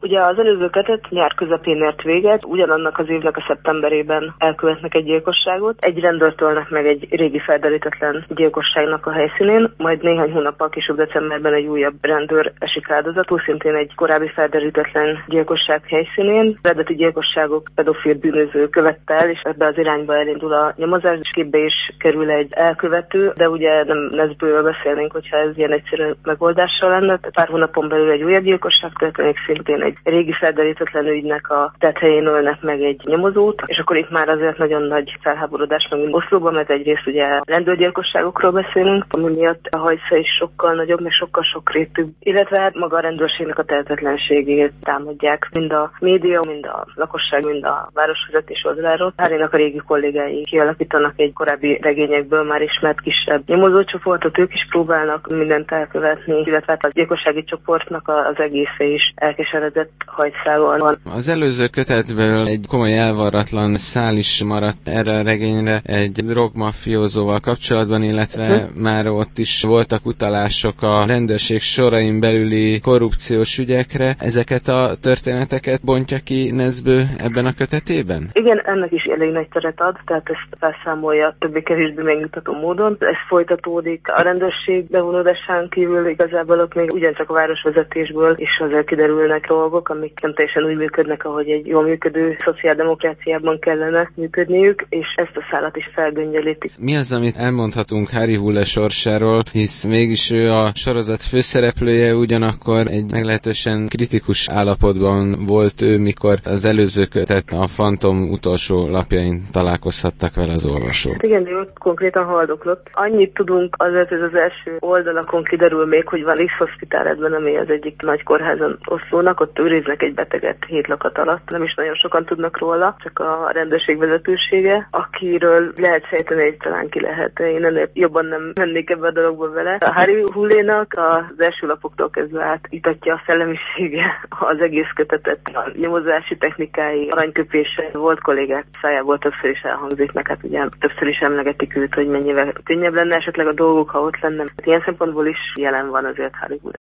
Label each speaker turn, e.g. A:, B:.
A: Ugye az előző kötet nyár közepén ért véget, ugyanannak az évnek a szeptemberében elkövetnek egy gyilkosságot. Egy rendőrt ölnek meg egy régi felderítetlen gyilkosságnak a helyszínén, majd néhány hónappal később decemberben egy újabb rendőr esik áldozatul, szintén egy korábbi felderítetlen gyilkosság helyszínén. Eredeti gyilkosságok pedofil bűnöző követte el, és ebbe az irányba elindul a nyomozás, és képbe is kerül egy elkövető, de ugye nem nezből beszélnénk, hogyha ez ilyen egyszerű megoldással lenne. Pár hónapon belül egy újabb gyilkosság történik, szintén egy régi felderítetlen ügynek a tetthelyén ölnek meg egy nyomozót, és akkor itt már azért nagyon nagy felháborodás van, mint Oszlóban, mert egyrészt ugye rendőrgyilkosságokról beszélünk, ami miatt a hajsza is sokkal nagyobb, meg sokkal sokrétűbb, illetve hát maga a rendőrségnek a tehetetlenségét támadják, mind a média, mind a lakosság, mind a városvezetés oldaláról. Harrynak a régi kollégái kialakítanak egy korábbi regényekből már ismert kisebb nyomozócsoportot, ők is próbálnak mindent elkövetni, illetve hát a gyilkossági csoportnak az egésze is elkeseredett hajszával van.
B: Az előző kötetből egy komoly elvarratlan szál is maradt erre a regényre egy drogmafiózóval kapcsolatban, illetve már ott is voltak utalások a rendőrség sorain belüli korrupciós ügyekre. Ezeket a történeteket bontja ki Nesbö ebben a kötetében?
A: Igen, ennek is elég nagy teret ad, tehát ezt felszámolja többé-kevésbé megnyugtató módon. Ez folytatódik a rendőrség bevonódásán kívül, igazából ott még ugyancsak a városvezetésből is azért kiderülnek dolgok, amik nem teljesen úgy működnek, ahogy egy jól működő szociáldemokráciában kellene működniük, és ezt a szálat is felgöngyölítik.
B: Mi az, amit elmondhatunk Harry Hole sorsáról, hisz mégis ő a sorozat főszereplője, ugyanakkor egy meglehetősen kritikus állapotban volt ő, mikor az előző kötet a Fantom utolsó lapjain találkozhattak vele az olvasók.
A: Igen, ő konkrétan haldoklott. Annyit tudunk azért, hogy az első oldalakon kiderül még, hogy van X-Hospitaletben, ami az egyik nagy kórházon Oszlónak, ott őriznek egy beteget 7 lakat alatt. Nem is nagyon sokan tudnak róla, csak a rendőrség vezetősége, akiről lehet sejteni, hogy talán ki lehet. Én ennél jobban nem mennék ebbe a dologba vele. A Harry Hole-nak az első lapoktól kezdve átítatja a szellemisége az egész kötetet, a nyomozási technikái, aranyköpése. Volt kollégák szájából többször is elhangzik, meg hát ugye többször is emlegetik őt, hogy mennyivel könnyebb lenne esetleg a dolgok, ha ott lenne. Ilyen szempontból is jelen van azért Harry Hole.